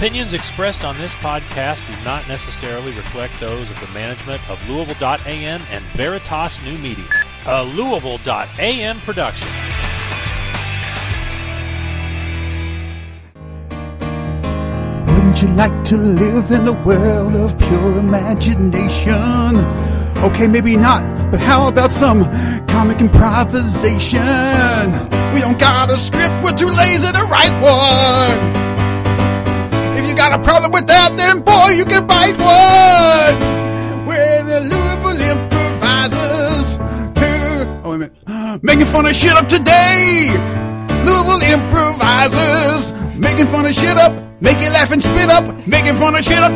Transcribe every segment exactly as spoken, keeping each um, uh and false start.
opinions expressed on this podcast do not necessarily reflect those of the management of Louisville dot A M and Veritas New Media, a Louisville dot A M production. Wouldn't you like to live in the world of pure imagination? Okay, maybe not, but how about some comic improvisation? We don't got a script, we're too lazy to write one. If you got a problem with that, then boy, you can bite one. We're the Louisville Improvisers. Oh, wait a minute. Making fun of shit up today. Louisville Improvisers. Making fun of shit up. Make you laugh and spit up. Making fun of shit up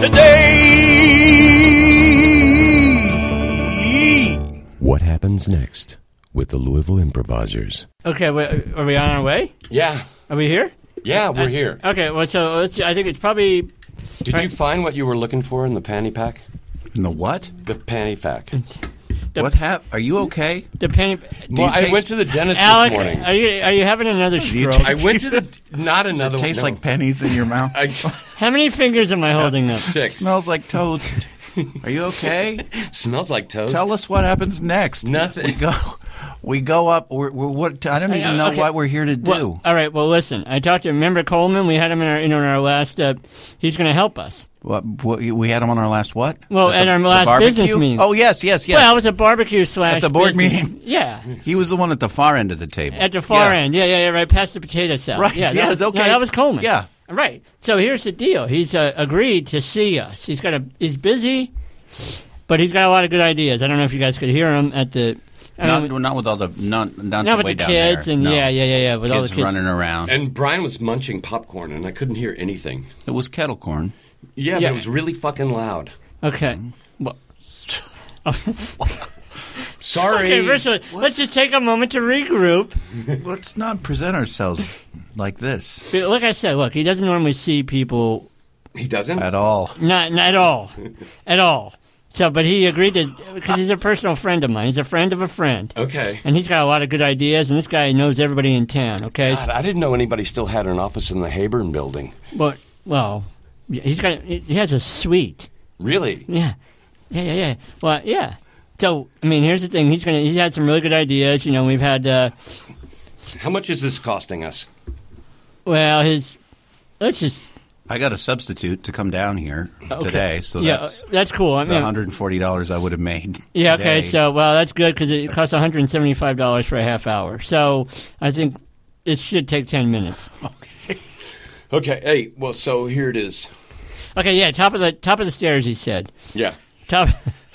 today. What happens next with the Louisville Improvisers? Okay, wait, are we on our way? Yeah. Are we here? Yeah, we're uh, here. Okay, well, so let's. I think it's probably. Did right. you find what you were looking for in the panty pack? In the what? The panty pack. The, what happened? Are you okay? The panty. Well, I taste, went to the dentist Alec, this morning. Are you are you having another stroke? I went to the not another. Does it taste one. like pennies in your mouth? I, How many fingers am I holding up? Six. It smells like toast. Are you okay? Smells like toast. Tell us what happens next. Nothing. We go. We go up. We're, we're what? I don't even know okay. what we're here to do. Well, all right. Well, listen. I talked to remember Coleman. We had him in our you know in our last. Uh, he's going to help us. What, what? We had him on our last what? Well, at, at the, our last business meeting. Oh yes, yes, yes. Well, it was a barbecue slash at the board business. meeting. Yeah. He was the one at the far end of the table. At the far yeah. end. Yeah, yeah, yeah. Right past the potato salad. Right. Yeah. That yes, was, okay. No, that was Coleman. Yeah. Right. So here's the deal. He's uh, agreed to see us. He's got a. He's busy, but he's got a lot of good ideas. I don't know if you guys could hear him at the. Not, not with all the not not, not the with way the down kids there. and no. yeah yeah yeah yeah with kids all the kids running around. And Brian was munching popcorn, and I couldn't hear anything. It was kettle corn. Yeah, yeah. but it was really fucking loud. Okay. Well, sorry. Okay, first of all, let's just take a moment to regroup. Let's not present ourselves like this. But like I said, look, he doesn't normally see people. He doesn't at all. Not, not at all, at all. So, but he agreed to because he's a personal friend of mine. He's a friend of a friend. Okay. And he's got a lot of good ideas, and this guy knows everybody in town. Okay. God, I didn't know anybody still had an office in the Hayburn building. But well, he's got he has a suite. Really? Yeah. Yeah, yeah, yeah. Well, yeah. So, I mean, here's the thing. He's gonna. He's had some really good ideas. You know, we've had. Uh, How much is this costing us? Well, his. Let's just. I got a substitute to come down here okay. today, so yeah, that's that's cool. I mean, one hundred forty dollars I would have made. Yeah. Today. Okay. So, well, that's good because it costs one hundred seventy-five dollars for a half hour. So, I think it should take ten minutes. Okay. Okay. Hey. Well, so here it is. Okay. Yeah. Top of the top of the stairs. He said. Yeah. Top.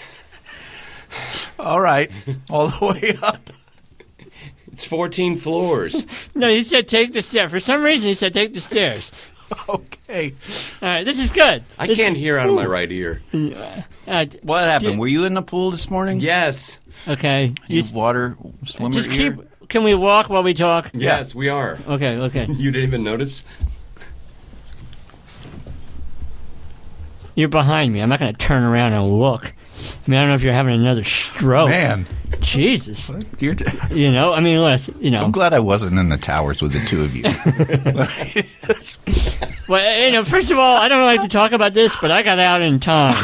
All right. All the way up. It's fourteen floors. No, he said take the stairs. For some reason, he said take the stairs. Okay. All right. This is good. I this can't is, hear out of my right ear. Uh, what happened? Did, Were you in the pool this morning? Yes. Okay. You, you water swimmer Just ear? keep. Can we walk while we talk? Yes, we are. Okay. Okay. You didn't even notice? You're behind me. I'm not going to turn around and look. I mean, I don't know if you're having another stroke. Man. Jesus. You're t- you know, I mean, listen, you know. I'm glad I wasn't in the towers with the two of you. Well, you know, first of all, I don't like to talk about this, but I got out in time.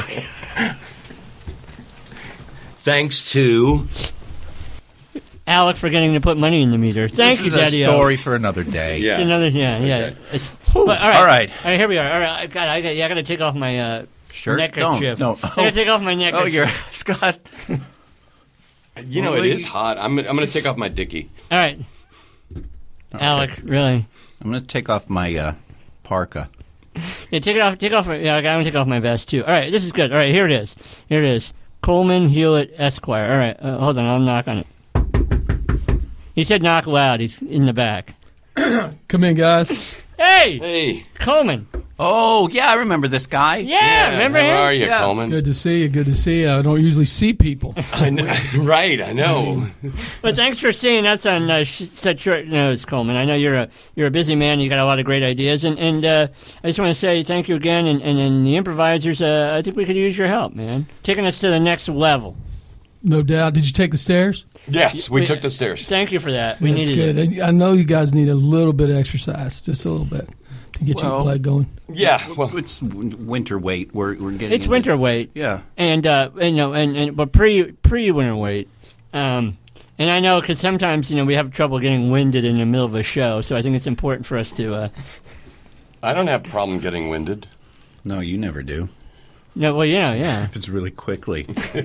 Thanks to Alec for getting to put money in the meter. Thank this you, is Daddy. a story for another day. Yeah. It's another, yeah, okay. yeah. It's, Whew, but, all, right. all right. All right, here we are. All right, God, I got, yeah, I got to take off my uh, Shirt? neckerchief. Don't. No. I got to take off my neckerchief. Oh, you're Scott. You know, it is hot. I'm, I'm going to take off my dickie. All right. Okay. Alec, really. I'm going to take off my uh, parka. Yeah, take it off. Take off. Yeah, I'm going to take off my vest, too. All right, this is good. All right, here it is. Here it is. Coleman Hewlett Esquire. All right, uh, hold on. I'll knock on it. He said knock loud. He's in the back. Come in, guys. Hey! Hey. Coleman. Oh, yeah, I remember this guy. Yeah, yeah remember how him? How are you, yeah. Coleman? Good to see you. Good to see you. I don't usually see people. I know. Right, I know. But thanks for seeing us on uh, sh- such short notice, Coleman. I know you're a you're a busy man. You got a lot of great ideas, and and uh, I just want to say thank you again. And, and, and the improvisers, uh, I think we could use your help, man, taking us to the next level. No doubt. Did you take the stairs? Yes, we, We- took the stairs. Thank you for that. We That's needed good. it. I know you guys need a little bit of exercise, just a little bit. to get Well, your blood going. Yeah, well, it's winter weight. We're we're getting. It's into- winter weight. Yeah. And uh, you know, and, and but pre pre winter weight. Um, and I know because sometimes you know we have trouble getting winded in the middle of a show, so I think it's important for us to. Uh, I don't have a problem getting winded. No, you never do. no, well, yeah, yeah. If it's really quickly.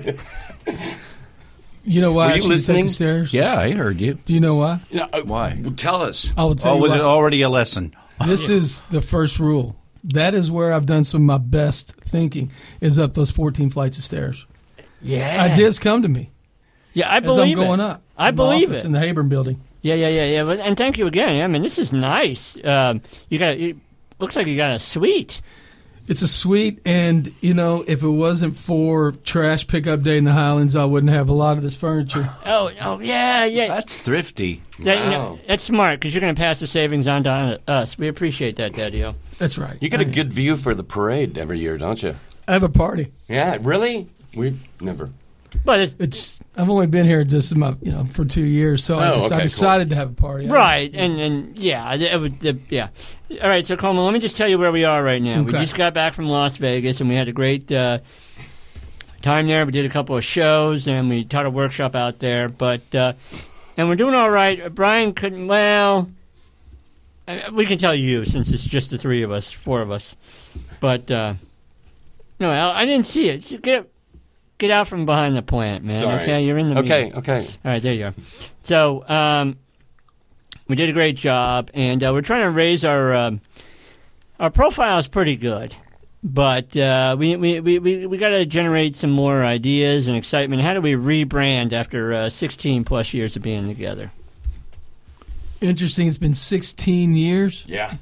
You know why Were I you should listening? take the stairs? Yeah, I heard you. Do you know why? Yeah, uh, Why? Tell us. I will tell Oh, you was why. it already a lesson? This is the first rule. That is where I've done some of my best thinking, is up those fourteen flights of stairs. Yeah. Ideas come to me Yeah, I as believe I'm going it. up. I in my believe office it. in the Habern building. Yeah, yeah, yeah, yeah. But, and thank you again. I mean, this is nice. Um, you got. It looks like you got a suite. It's a suite, and, you know, if it wasn't for trash pickup day in the Highlands, I wouldn't have a lot of this furniture. Oh, oh, yeah, yeah. That's thrifty. That, you know, Wow. that's smart because you're going to pass the savings on to us. We appreciate that, Daddy-O. That's right. You get a good view for the parade every year, don't you? I have a party. Yeah, really? We've never. But it's It's I've only been here just my, you know for two years, so I, Oh, just, okay, I cool. decided to have a party. right, and and yeah, it, it would, uh, yeah. All right, so Coleman, let me just tell you where we are right now. We Okay. just got back from Las Vegas, and we had a great uh, time there. We did a couple of shows, and we taught a workshop out there. But uh, and we're doing all right. Brian couldn't. Well, I- we can tell you since it's just the three of us, four of us. But uh, no, I, I didn't see it. Just get get out from behind the plant, man. Sorry. Okay, you're in the Okay, meeting. okay. All right, there you are. So um, we did a great job, and uh, we're trying to raise our um our profile is pretty good, but uh, we we we we, we got to generate some more ideas and excitement. How do we rebrand after uh, sixteen plus years of being together? Interesting. It's been sixteen years. Yeah.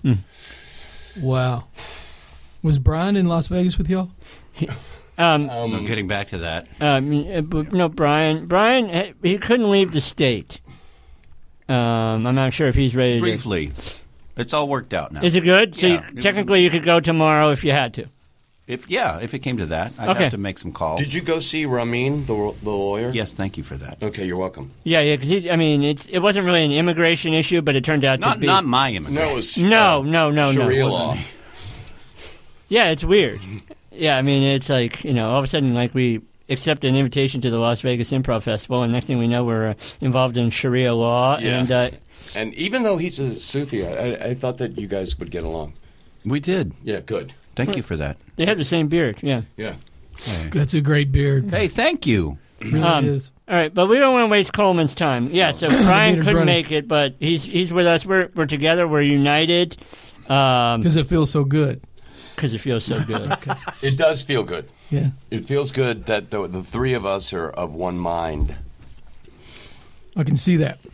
Wow. Was Brian in Las Vegas with y'all? Um, Um, I'm getting back to that. um, uh, b- no, Brian. Brian, eh, he couldn't leave the state. Um, I'm not sure if he's ready to. Briefly, it's all worked out now. Is it good? So Yeah, you, it was- technically, you could go tomorrow if you had to. If yeah, if it came to that, I'd Okay. have to make some calls. Did you go see Ramin, the, the lawyer? Yes, thank you for that. Okay, you're welcome. Yeah, yeah. Because I mean, it's it wasn't really an immigration issue, but it turned out Not to be. not my immigration. No, it was No, uh, no, no, no. Sharia It law. Yeah, it's weird. Yeah, I mean, it's like, you know, all of a sudden, like, we accept an invitation to the Las Vegas Improv Festival, and next thing we know, we're uh, involved in Sharia law. Yeah. And uh, And even though he's a Sufi, I, I thought that you guys would get along. We did. Yeah, good. Thank you for that. they have the same beard, yeah. Yeah. That's a great beard. Hey, thank you. It really Um, is. All right, but we don't want to waste Coleman's time. Yeah, so Brian meter's couldn't running. make it, but he's he's with us. We're we're together. We're united because Because it feels so good. it feels so good. It does feel good. Yeah. It feels good that the, the three of us are of one mind. I can see that.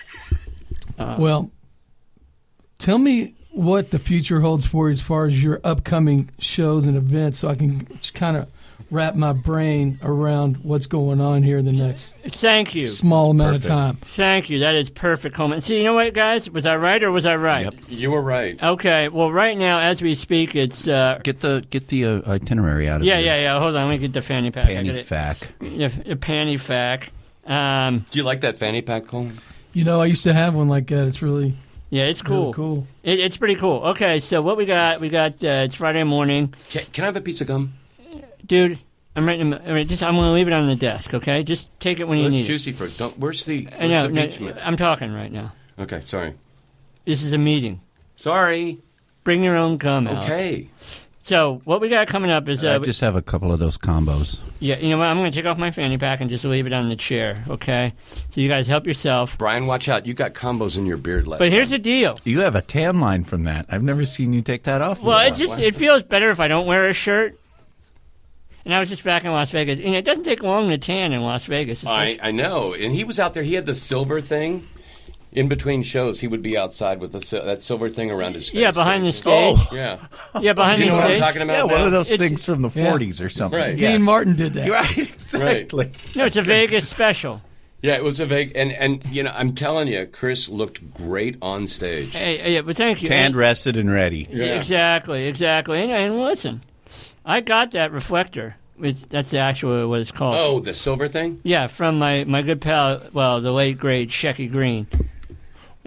Uh, Well, tell me what the future holds for you as far as your upcoming shows and events, so I can kind of wrap my brain around what's going on here in the next Thank you. small amount perfect. of time. Thank you. That is perfect, Coleman. See, you know what, guys? Was I right or was I right? Yep. You were right. Okay. Well, right now, as we speak, it's uh, Get the get the uh, itinerary out of yeah, your yeah, yeah. Hold on, let me get the fanny pack. I got Panty it. fac. The, the panty fac. Um, Do you like that fanny pack, Coleman? You know, I used to have one like that. It's really, yeah, it's cool. really cool. It, it's pretty cool. Okay, so what we got? We got. Uh, it's Friday morning, Can, can I have a piece of gum? dude. I'm right. In the, I mean, just I'm going to leave it on the desk. Okay, just take it when Well, you it's need juicy fruit. Don't. Where's the? it. Where's Uh, no, the no, beach man? I'm talking right now. Okay, sorry. This is a meeting. Sorry. Bring your own gum out. Okay. So what we got coming up is uh, I just have a couple of those combos. yeah. You know what? I'm going to take off my fanny pack and just leave it on the chair. Okay. So you guys help yourself. Brian, watch out. You got combos in your beard last But here's time. the deal. You have a tan line from that. I've never seen you take that off. Well, before. it just it feels better if I don't wear a shirt. And I was just back in Las Vegas, and it doesn't take long to tan in Las Vegas. I, I know. And he was out there. He had the silver thing. In between shows, he would be outside with the, sil- that silver thing around his face. Yeah, behind the stage. Oh. Yeah. Yeah, behind Do you the know what I'm stage. talking about yeah, one now? of those It's- things from the yeah. forties or something. Right. Dean Yes. Martin did that. Right, exactly. No, it's a Vegas special. Yeah, it was a vague. And, and, you know, I'm telling you, Chris looked great on stage. Hey, hey, yeah, but thank you. Tanned, And- rested, and ready. Yeah. Exactly, exactly. And, and listen, I got that reflector. It's, that's actually what it's called. Oh, the silver thing? Yeah, from my, my good pal, well, the late, great Shecky Green.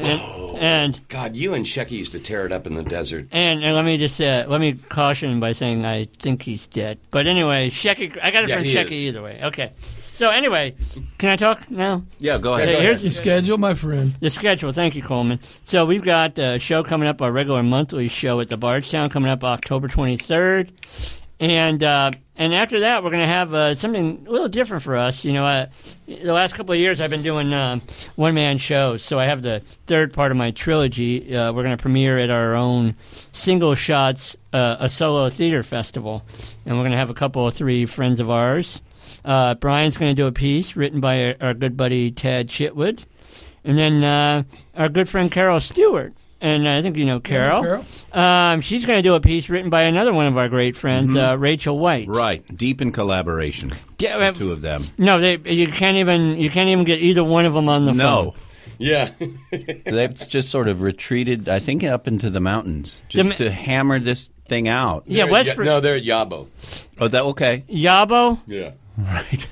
And, and God, you and Shecky used to tear it up in the desert. And, and let me just uh, let me caution him by saying I think he's dead. But anyway, Shecky, I got it Yeah, from he Shecky is. either way. Okay. So anyway, can I talk now? Yeah, go ahead. Okay, Go here's ahead. The schedule, my friend. the schedule. Thank you, Coleman. So we've got a show coming up, our regular monthly show at the Bardstown coming up October twenty-third. And uh, and after that, we're going to have uh, something a little different for us. You know, uh, the last couple of years I've been doing um, one-man shows. So I have the third part of my trilogy. Uh, we're going to premiere at our own Single Shots, uh, a solo theater festival. And we're going to have a couple of three friends of ours. Uh, Brian's going to do a piece written by our, our good buddy Tad Chitwood. And then uh, our good friend Carol Stewart. And I think you know Carol. Carol? Um, she's going to do a piece written by another one of our great friends, uh, Rachel White. Right, deep in collaboration. Yeah, The uh, two of them. No, they, you can't even you can't even get either one of them on the No, phone. Yeah. they've just sort of retreated, I think, up into the mountains just The- to hammer this thing out. Yeah, They're West at Vir- Ya- No, they're at Yabo. Oh, that okay? Yabo. Yeah. Right.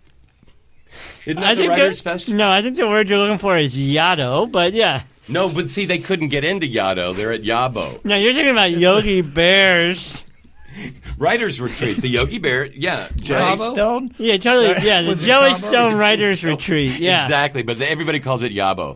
Isn't I that the think Writers' the- Fest? No, I think the word you're looking for is Yado, but yeah. No, but see, they couldn't get into Yado. They're at Yabo. No, you're talking about Yogi Bears. Writers Retreat. The Yogi Bear. Yeah. Cabo? Stone? Yeah, totally. Yeah, the Was it Joey Cabo? Stone Writers Retreat. Yeah. Exactly, but everybody calls it Yabo.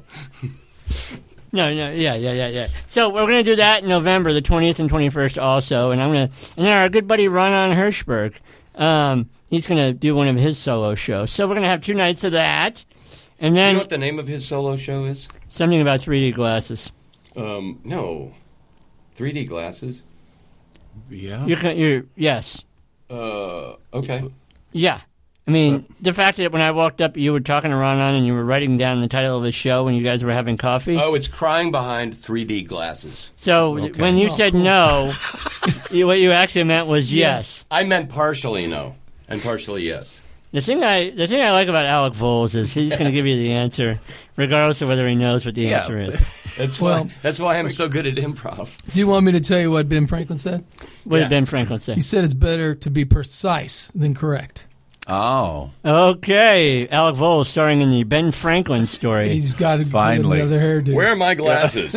No, no, yeah, yeah, yeah, yeah. So we're going to do that in November, the twentieth and twenty-first also, and I'm going to, and then our good buddy Ronan Hirschberg, um, he's going to do one of his solo shows. So we're going to have two nights of that, and Do you then know what the name of his solo show is? something about three D glasses. Um, no. three D glasses? Yeah. You're, con- you're, yes, Uh, okay. yeah. I mean, the fact that when I walked up, you were talking to Ronan and you were writing down the title of his show when you guys were having coffee. Oh, it's Crying Behind three D Glasses. So Okay. when you Oh, said cool. no, you, what you actually meant was yes. I meant partially no, and partially yes. The thing I the thing I like about Alec Voles is he's going to give you the answer, regardless of whether he knows what the Yeah. answer is. That's Well- why. That's why I'm so good at improv. Do you want me to tell you what Ben Franklin said? What Yeah. did Ben Franklin say? He said it's better to be precise than correct. Oh. Okay, Alec Voles starring in the Ben Franklin story. He's got to Finally. get another hairdo. Where are my glasses?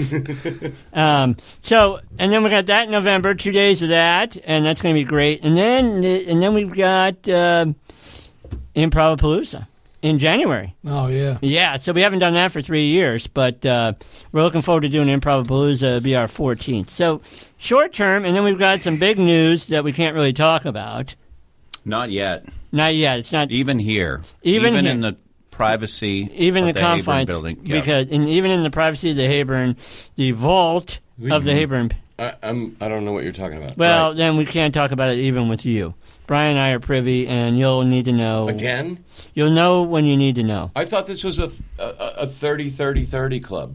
Um, so, and then we got that in November, two days of that, and that's going to be great. And then, and then we've got uh, Improvapalooza in January. Oh, yeah. Yeah, so we haven't done that for three years, but uh, we're looking forward to doing Improvapalooza. It'll be our fourteenth. So, short term, and then we've got some big news that we can't really talk about. Not yet. Not yet. It's not Even here. Even here. in the privacy even of the, the Hayburn confines, building. Yeah. because in, even in the privacy of the Hayburn, the vault of the Hayburn. I, I'm. I don't know what you're talking about. Well, then we can't talk about it even with you. Brian and I are privy, and you'll need to know. Again? You'll know when you need to know. I thought this was a a, a thirty thirty thirty club.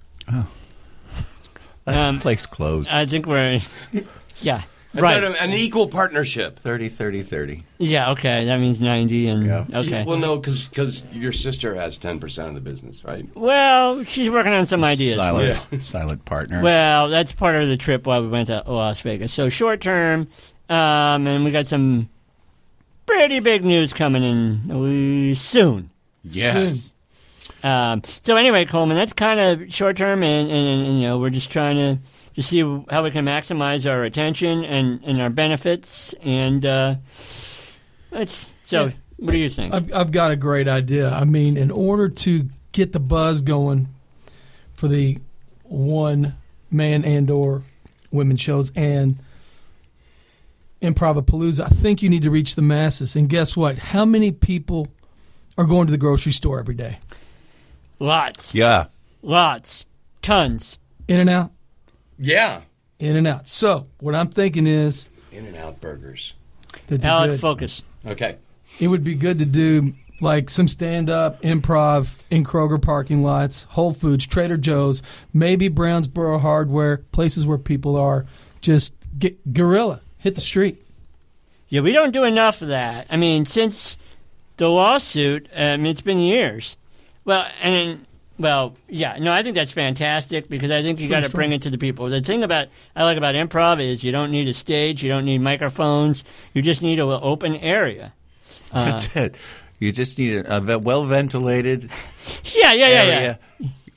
Um, Place closed. I think we're. Yeah. I Right. thought an equal partnership. thirty, thirty, thirty. Yeah, okay. That means ninety, and. Yeah. Okay. Well, no, because your sister has ten percent of the business, right? Well, she's working on some ideas. Silent, silent partner. Well, that's part of the trip while we went to Las Vegas. So short term, um, and we got some pretty big news coming in uh, soon. yes. Um, so anyway, Coleman, that's kind of short term, and, and, and you know we're just trying to to see how we can maximize our attention and, and our benefits, and uh, that's so. Yeah. What do you think? I've, I've got a great idea. I mean, in order to get the buzz going for the one man and or women shows and Improvapalooza, I think you need to reach the masses. And guess what? How many people are going to the grocery store every day? Lots, Yeah. lots, tons. In and out? Yeah. In and out. So what I'm thinking is In and Out Burgers. that'd be Alec, good. focus. Okay. It would be good to do like some stand-up improv in Kroger parking lots, Whole Foods, Trader Joe's, maybe Brownsboro Hardware, places where people are. Just get guerrilla, hit the street. Yeah, we don't do enough of that. I mean, since the lawsuit, I mean, it's been years. Well, and well, yeah, no, I think that's fantastic because I think you got to Pretty bring strong. it to the people. The thing about I like about improv is you don't need a stage, you don't need microphones, you just need an open area. Uh, That's it. You just need a, a well ventilated yeah, yeah, yeah, area. yeah.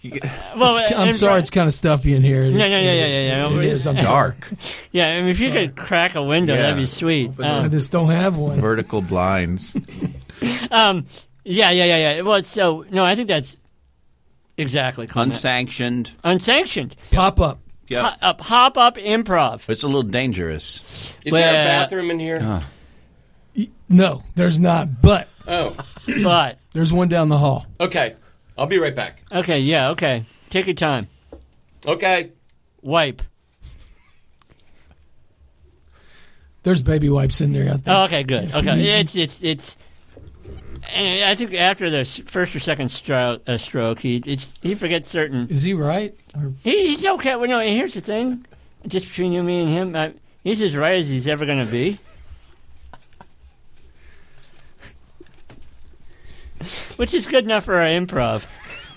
Well, It's- I'm and- sorry, it's kind of stuffy in here. No, no, yeah, yeah, yeah, yeah. It is. I'm Dark. Yeah, I mean, if you could crack a window, Yeah. that'd be sweet. I Um, just don't have one. Vertical blinds. um, yeah, yeah, yeah, yeah. Well, so no, I think that's exactly correct. Unsanctioned. Unsanctioned. Pop up. Yeah. Ho- uh, pop up improv. It's a little dangerous. Is there a Well- bathroom in here? No, there's not. But Oh, But there's one down the hall. okay. I'll be right back. okay, yeah, okay. Take your time. Okay. Wipe. There's baby wipes in there. I think. Oh, okay, good. If you Okay, need it's it's it's. And I think after the s- first or second stro- uh, stroke, he it's, he forgets certain. Is he right? Or, He, he's okay. Well, no, here's the thing. Just between you, me, and him, uh, he's as right as he's ever going to be. Which is good enough for our improv.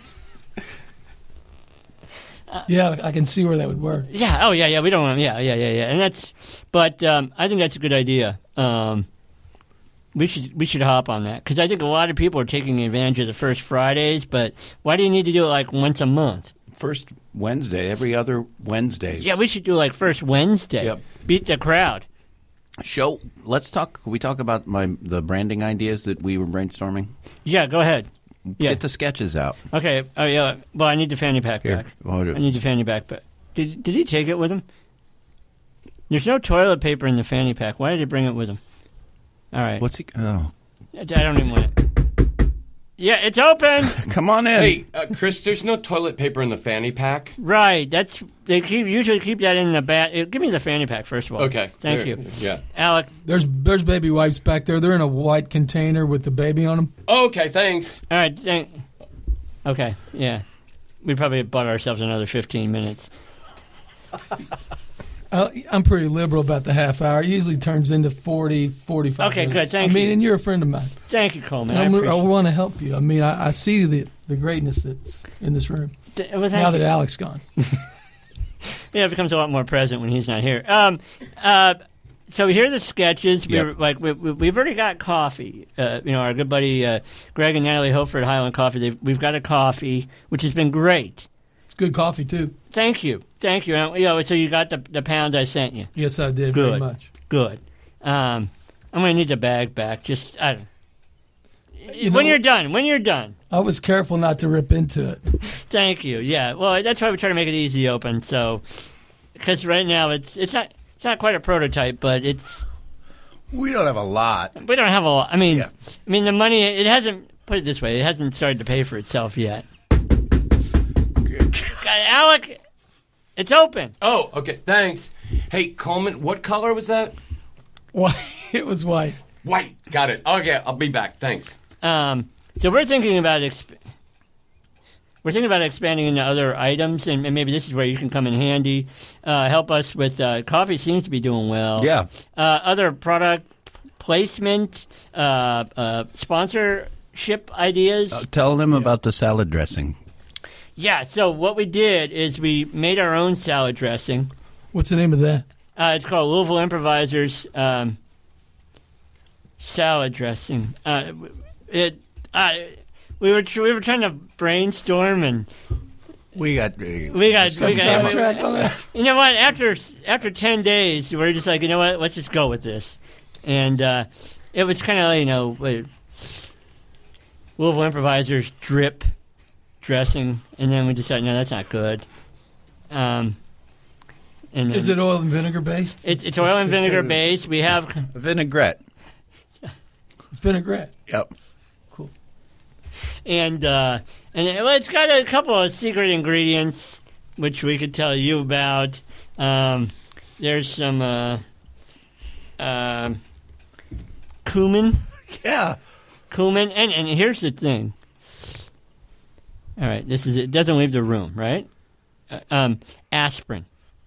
yeah, I can see where that would work. Yeah. Oh, yeah. Yeah. We don't want. Yeah. Yeah. Yeah. Yeah. And that's. But um, I think that's a good idea. Um, we should we should hop on that because I think a lot of people are taking advantage of the first Fridays. But why do you need to do it like once a month? First Wednesday, every other Wednesday. Yeah, we should do like first Wednesday. Yep. Beat the crowd. Show. Let's talk. Can we talk about my the branding ideas that we were brainstorming? Yeah. Go ahead. Yeah. Get the sketches out. Okay. Oh yeah. Well, I need the fanny pack Here. back. Well, I need the fanny pack back. Did Did he take it with him? There's no toilet paper in the fanny pack. Why did he bring it with him? All right. What's he? Oh, I don't even want it. Yeah, it's open. come on in. Hey, uh, Chris, there's no toilet paper in the fanny pack. Right. That's they keep usually keep that in the bat. uh, Give me the fanny pack first of all. Okay. Thank There- you, Yeah. Alec. There's there's baby wipes back there. They're in a white container with the baby on them. Okay, thanks. All right. Thank. Okay. Yeah. We probably bought ourselves another fifteen minutes. Uh, I'm pretty liberal about the half hour. It usually turns into forty, forty-five Okay, minutes. good. Thank I mean, you. and you're a friend of mine. Thank you, Coleman. I I'm, I appreciate want to help you. I mean, I, I see the the greatness that's in this room it. Well, thank now you. that Alec's gone. Yeah, it becomes a lot more present when he's not here. Um, uh, so here are the sketches. We Yep. were, like we, we, we've already got coffee. Uh, you know, our good buddy uh, Greg and Natalie Hofer at Highland Coffee. They've, we've got a coffee, which has been great. It's good coffee too. Thank you, thank you. And, you know, so you got the the pound I sent you. Yes, I did Good. very much. Good. Um, I'm gonna need the bag back. Just I don't. You when know- you're done, when you're done. I was careful not to rip into it. Thank you. Yeah. Well, that's why we try to make it easy open. So, because right now it's it's not it's not quite a prototype, but it's We don't have a lot. we don't have a lot. I mean, Yeah. I mean the money. It hasn't put it this way. It hasn't started to pay for itself yet. God, Alec, it's open. Oh, okay, thanks. Hey, Coleman, what color was that? Why? It was white. White. Got it. Okay, I'll be back. Thanks. Um, so we're thinking about exp- we're thinking about expanding into other items, and, and maybe this is where you can come in handy. Uh, help us with uh, coffee. Seems to be doing well. Yeah. Uh, other product placement, uh, uh, sponsorship ideas. Uh, tell them about the salad dressing. Yeah. So what we did is we made our own salad dressing. What's the name of that? Uh, it's called Louisville Improvisers um, salad dressing. Uh, it. Uh, we were we were trying to brainstorm and We got. Uh, we got we got. Sidetrack on that? You know what? After after ten days, we we're just like, you know what? Let's just go with this. And uh, it was kind of, you know, uh, Louisville Improvisers drip dressing, and then we decided, no, that's not good. Um, and then Is it oil and vinegar based? It's, it's oil and vinegar based. We have, Vinaigrette. It's vinaigrette. Yep. and uh, and it, well, it's got a couple of secret ingredients which we could tell you about. Um, there's some uh, uh, cumin. yeah. Cumin, and, and here's the thing. All right, this is it. Doesn't leave the room, right? Uh, um, aspirin.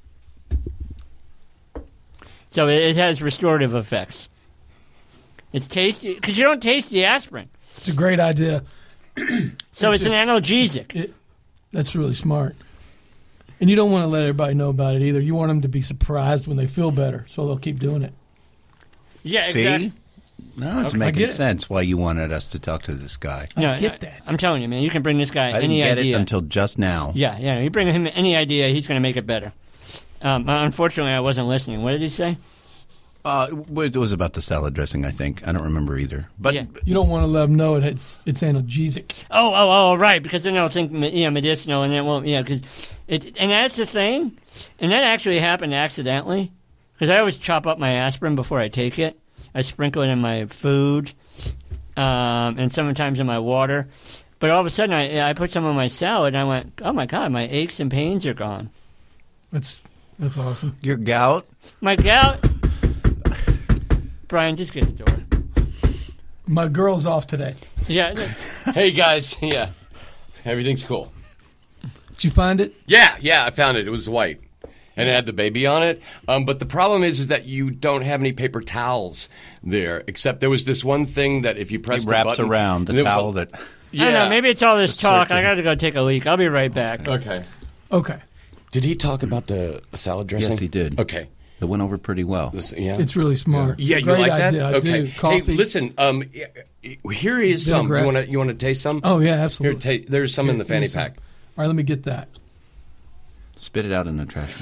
So it, it has restorative effects. It's tasty because you don't taste the aspirin, It's a great idea. so It's it's, an just- analgesic. It, that's really smart. And you don't want to let everybody know about it either. You want them to be surprised when they feel better, so they'll keep doing it. Yeah, See? exactly. No, it's Okay. I making get it. sense why you wanted us to talk to this guy. No, get that. I'm telling you, man. You can bring this guy I didn't any get idea it until just now. Yeah, yeah. You bring him any idea, he's going to make it better. Um, unfortunately, I wasn't listening. What did he say? Uh, it was about the salad dressing, I think. I don't remember either. But Yeah. You don't want to let them know it, it's it's analgesic. Oh, oh, oh, right. Because then they'll think, you know, medicinal, and it won't. Yeah, because it. And that's the thing. And that actually happened accidentally. Because I always chop up my aspirin before I take it. I sprinkle it in my food, um, and sometimes in my water. But all of a sudden, I I put some on my salad, and I went, oh my God, my aches and pains are gone. That's that's awesome. your gout? My gout. Brian, just get the door. My girl's off today. Yeah. Hey guys, yeah, everything's cool. Did you find it? Yeah, yeah, I found it. It was white, and it had the baby on it. Um, but the problem is, is that you don't have any paper towels there. Except there was this one thing that if you press It the wraps button, around and the it was towel a- that... Yeah. I don't know. Maybe it's all this The talk. circle. I got to go take a leak. I'll be right back. Okay. Okay. Did he talk about the salad dressing? Yes, he did. Okay. It went over pretty well. This, yeah. It's really smart. Yeah, you Great like that? idea. I okay. do. Coffee. Hey, listen. Um, here is some. You Vinaigrette. want to you want to taste some? Oh, yeah, Here, absolutely. ta- there's some in the Here, give me fanny some. pack. All right, let me get that. Spit it out in the trash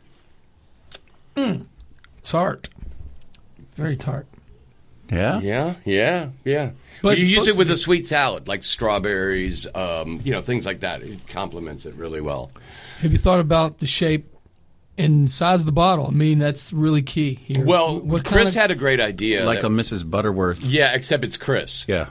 can. Tart. Very tart. Yeah? Yeah, yeah, yeah. But But you it's use supposed it to with be- a sweet salad, like strawberries, um, you know, things like that. It complements it really well. Have you thought about the shape and size of the bottle? I mean, that's really key here. Well, What kind Chris of- had a great idea. Like that- a Missus Butterworth. yeah, except it's Chris. Yeah.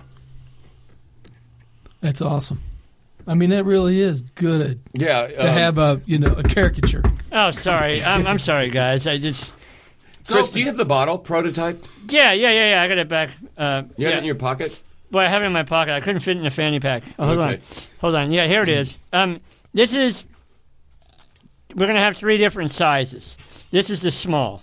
That's awesome. I mean, that really is good Yeah, to um, have a you know a caricature. Oh, sorry. I'm, I'm sorry, guys. I just. Chris, do you have the bottle prototype? Yeah, yeah, yeah, yeah. I got it back. Uh, You yeah. have it in your pocket? Well, I have it in my pocket. I couldn't fit it in a fanny pack. Oh, hold Okay. on. Hold on. Yeah, here it is. Um, this is. We're going to have three different sizes. This is the small.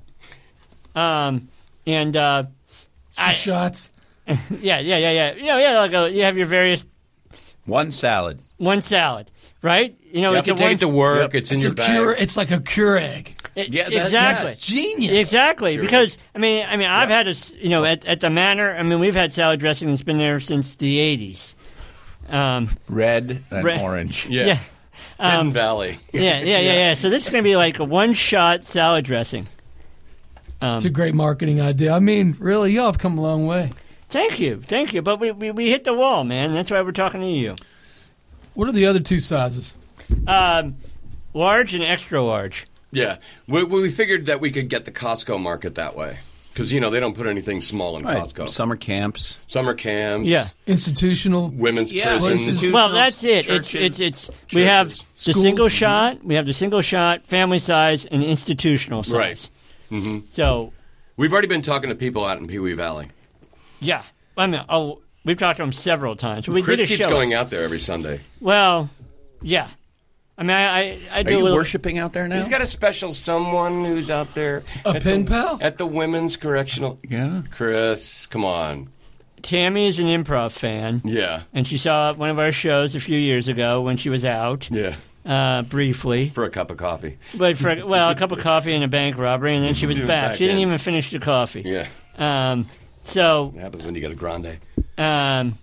Um, and uh, I, Shots. yeah, yeah, yeah, yeah, yeah, yeah. Like a, you have your various One salad. one salad, right? You know, You it's can a take one, it to work. Yep. It's in It's your a bag. cure. It's like a Keurig. it- Yeah, that- exactly. That's genius. Exactly, Sure. because I mean, I mean, I've had a s- you know at, at the Manor. I mean, we've had salad dressing that's been there since the eighties. Um, Red and Red- orange. Yeah. yeah, Hidden Valley. yeah, yeah, yeah, yeah. So this is going to be like a one-shot salad dressing. Um, It's a great marketing idea. I mean, really, y'all have come a long way. thank you, thank you. But we, we we hit the wall, man. That's why we're talking to you. What are the other two sizes? Um, large and extra large. Yeah. We, we figured that we could get the Costco market that way. Because, you know, they don't put anything small in Right. Costco. Summer camps. Summer camps. Yeah. Institutional. Women's Yeah, prisons. institutional Well, that's it. churches, It's it's it's we have churches. the Schools. single shot, we have the single shot, family size, and institutional size. Right. Mm-hmm. So We've already been talking to people out in Pee Wee Valley. yeah, I mean, oh, we've talked to them several times. We Chris did a keeps show. going out there every Sunday. Well, yeah. I mean, I I, I Are do a you little. worshiping out there now? He's got a special someone who's out there. A at pen the, pal? At the Women's Correctional. Yeah. Chris, come on. Tammy is an improv fan, Yeah. and she saw one of our shows a few years ago when she was out, Yeah. uh, briefly. For a cup of coffee. But for well, a cup of coffee and a bank robbery, and then she was back. Back She didn't in. even finish the coffee. Yeah. Um, so It happens when you get a grande. Um,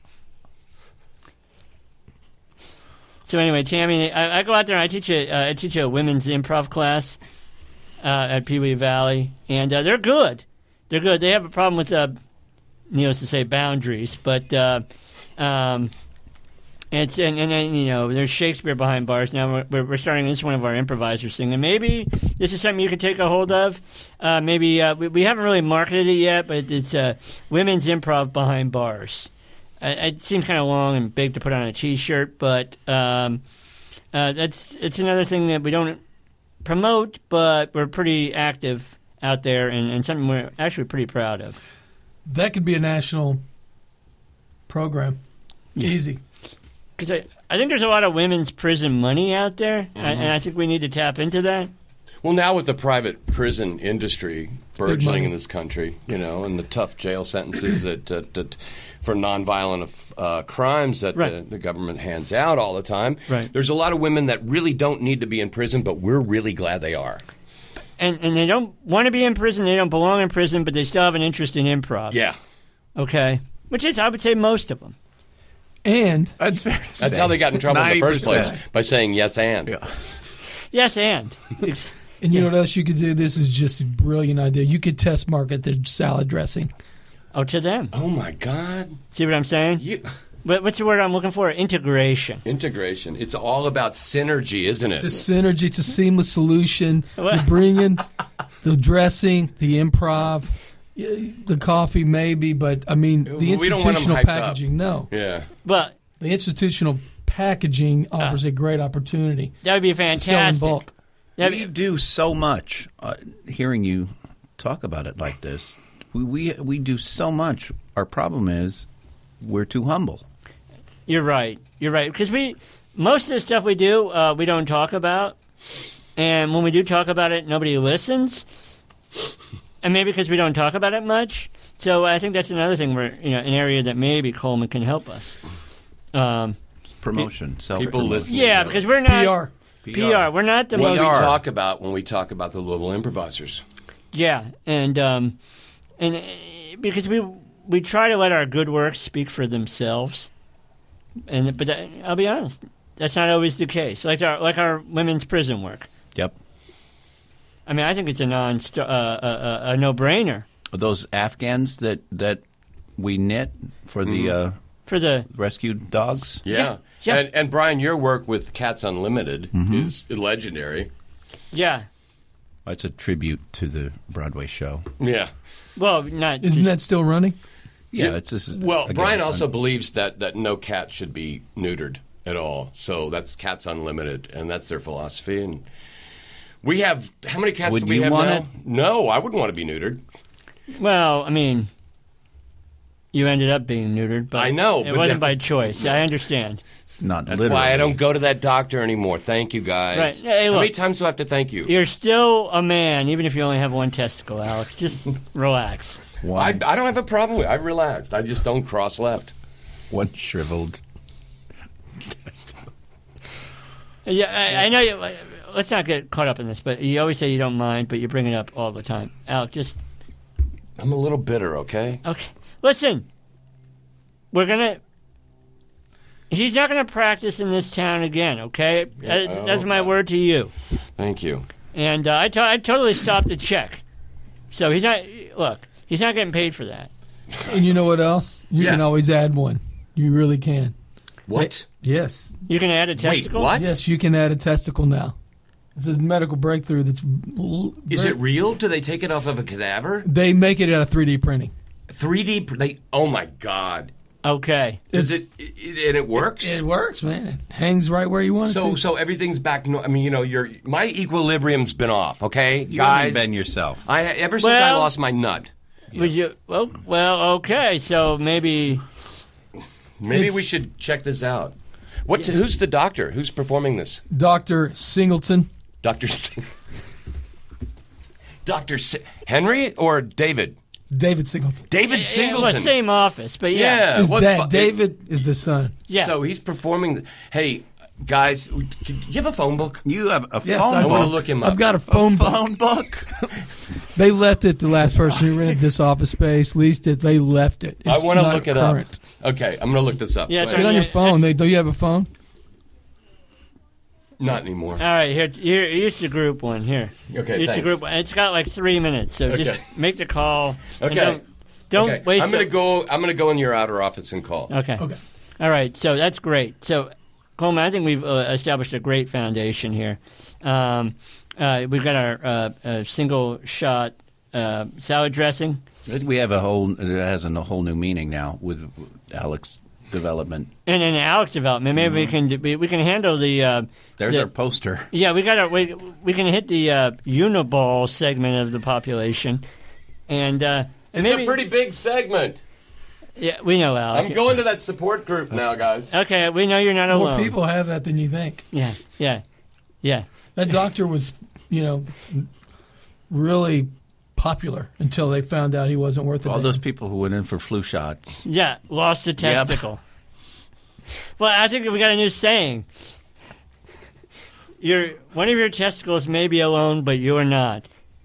so anyway, Tammy, I, I go out there and I teach a uh, I teach a women's improv class uh, at Pee Wee Valley, and uh, they're good. They're good. They have a problem with, uh, needless to say, boundaries, but uh, um, it's and, and then you know there's Shakespeare behind bars now. We're, we're starting this is one of our improvisers thing, and maybe this is something you could take a hold of. Uh, maybe uh, we, we haven't really marketed it yet, but it's uh, women's improv behind bars. Uh, it seems kind of long and big to put on a T-shirt, but um, uh, that's it's another thing that we don't promote, but we're pretty active out there, and, and something we're actually pretty proud of. That could be a national program. Easy. Because I, I think there's a lot of women's prison money out there, Mm-hmm. and, and I think we need to tap into that. Well, now with the private prison industry burgeoning money. in this country, you know, and the tough jail sentences that, that, that for nonviolent uh, crimes that Right. the, the government hands out all the time, Right. there's a lot of women that really don't need to be in prison, but we're really glad they are. and, and they don't want to be in prison, they don't belong in prison, but they still have an interest in improv. Yeah. Okay? Which is, I would say, most of them. And That's fair to That's say. how they got in trouble in the first ninety place, percent. by saying yes and. Yeah. Yes, and. and you know what else you could do? This is just a brilliant idea. You could test market their salad dressing. Oh, to them. Oh, my God. See what I'm saying? You, What, what's the word I'm looking for? Integration. integration. It's all about synergy, isn't it? It's a synergy. It's a seamless solution. You bring in the dressing, the improv, the coffee maybe, but I mean the We don't want 'em institutional hyped up. packaging. No, Yeah. Well, the institutional packaging offers a great opportunity. that would be Sell in fantastic. bulk. That'd We be- do so much. Uh, hearing you talk about it like this, we, we we do so much. Our problem is we're too humble. You're right. You're right. Because we, most of the stuff we do, uh, we don't talk about. And when we do talk about it, nobody listens. And maybe because we don't talk about it much. So I think that's another thing where, you know, an area that maybe Coleman can help us. Um, Promotion, self People listen. yeah, because we're not. P R. P R. We're not the What most. we are. talk about when we talk about the Louisville Improvisers. Yeah. And, um, and uh, because we, we try to let our good works speak for themselves. And But that, I'll be honest, that's not always the case. Like our, like our women's prison work. Yep. I mean, I think it's a non uh, uh, a no brainer Those Afghans that that we knit for the uh, for the rescued dogs. Yeah. Yeah, yeah. And, and Brian, your work with Cats Unlimited is legendary. yeah. It's a tribute to the Broadway show. Yeah. Well, not Isn't just- that still running? Yeah, it's just Well, again, Brian also un- believes that, that no cat should be neutered at all. So that's Cats Unlimited, and that's their philosophy. And we have how many cats Would do we you have want now? it? No, I wouldn't want to be neutered. well, I mean, you ended up being neutered, but I know, it but wasn't that- by choice. I understand. not That's literally. why I don't go to that doctor anymore. Thank you, guys. Right. Hey, how look. many times do I have to thank you? You're still a man, even if you only have one testicle, Alex. Just relax. I, One, I don't have a problem with it. I've relaxed. I just don't cross left. one shriveled. Yeah, I, I know. You, let's not get caught up in this, but you always say you don't mind, but you bring it up all the time. Alex, just I'm a little bitter, okay? okay. Listen, we're gonna. He's not gonna practice in this town again. Okay, that's, that's my word to you. Thank you. And uh, I, to- I totally stopped the check. So he's not. Look, he's not getting paid for that. And you know what else? You Yeah. can always add one. You really can. What? Yes. You can add a testicle. what? Yes, you can add a testicle now. It's a medical breakthrough that's. l- Is very- it real? Do they take it off of a cadaver? They make it out of three D printing. three D? pr- They? Oh my God! Okay. Does It's- it, it? And it works. It works, man. It hangs right where you want it so to. so everything's back. No, I mean, you know, your my equilibrium's been off. Okay, You guys. haven't been yourself. I ever since I Well- lost my nut. Would you? Well, well, okay. So maybe. Maybe It's- we should check this out. What? Who's the doctor? Who's performing this? Doctor Singleton. Doctor Sing- Doctor Si- Henry or David? David Singleton. David Yeah, Singleton. well, same office, but yeah. Yeah. It's his what's dad. fu- David is the son. Yeah. So he's performing. The, hey, guys, do you have a phone book? You have a Yes, phone I I do. want to book. look him up. I've got a phone book. phone book. They left it. The last person who rented this office space leased it. They left it. I It's want to not look it current. up. Okay, I'm going to look this up. Yeah, Wait, it's Get on your Yeah, phone. They, do you have a phone? Not anymore. All right, here, here, here's the group one. Here, Okay, here's the thanks. group one. It's got like three minutes, so just Okay. make the call. and Okay. don't don't Okay, waste. I'm going to it. go. I'm going to go in your outer office and call. Okay. Okay. All right. So that's great. So, Coleman, I think we've uh, established a great foundation here. Um, uh, we've got our uh, uh, single shot uh, salad dressing. We have a whole. It has a whole new meaning now with Alex development. And in Alex development, maybe we can do- we, we can handle the. Uh, There's the- our poster. Yeah, we got our, we we can hit the uh, uniball segment of the population, and uh, and It's maybe a pretty big segment. yeah we know Alex. I'm going to that support group now, guys. Okay, we know you're not More alone. people have that than you think. Yeah, yeah, yeah. That doctor was, you know, really popular until they found out he wasn't worth it. All those people who went in for flu shots. Yeah, lost a testicle. Well, I think we got a new saying. Your one of your testicles may be alone, but you're not.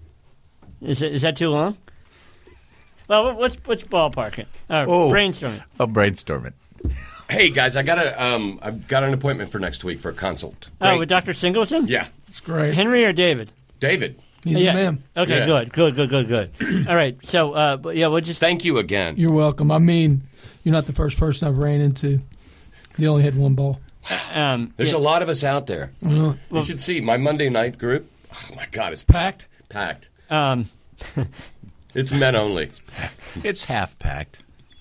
Is it, is that too long? Well, let's let's ballpark it. Uh, Oh. Brainstorm it. I'll brainstorm it. Hey guys, I got a um, I've got an appointment for next week for a consult. Oh, with Doctor Singleton? Yeah, It's great. Henry or David? David. He's yeah. the man. Okay, Yeah. good, good, good, good, good. All right, so uh, but yeah, we'll just Thank you again. You're welcome. I mean, you're not the first person I've ran into. They only had one ball. um, There's yeah, a lot of us out there. Uh, You should see my Monday night group. Oh my God, it's packed. packed. um, It's men only. It's half packed.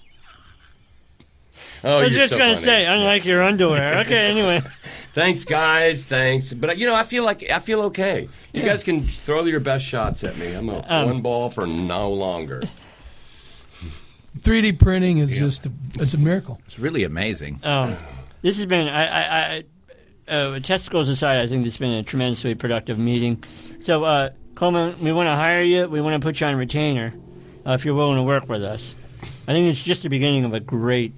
Oh, I was you're just so gonna funny. say, unlike your underwear. Okay, anyway. Thanks, guys. Thanks, but you know, I feel like I feel okay. You guys can throw your best shots at me. I'm a Um, one ball for no longer. three D printing is just a, it's a miracle. It's really amazing. Um, this has been, I, I, I uh, testicles aside, I think this has been a tremendously productive meeting. So, uh, Coleman, we want to hire you. We want to put you on retainer uh, if you're willing to work with us. I think it's just the beginning of a great.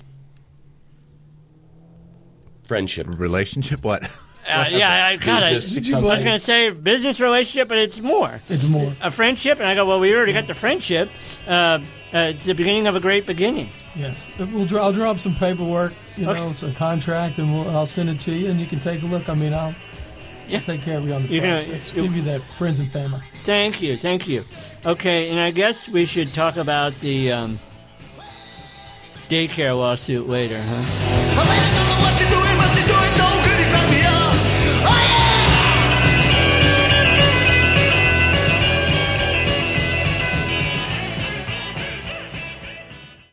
Friendship. Relationship? What? Uh, yeah, I, God, I, I Business. was going to say business relationship, but it's more. It's more. A friendship, and I go, well, we already got the friendship. Uh, uh, it's the beginning of a great beginning. Yes, we'll draw, I'll draw up some paperwork. You know, Okay. it's a contract, and we'll, I'll send it to you, and you can take a look. I mean, I'll, Yeah. I'll take care of you on the You're gonna- process. you- Give you that friends and family. Thank you, thank you. Okay, and I guess we should talk about the um, daycare lawsuit later, huh?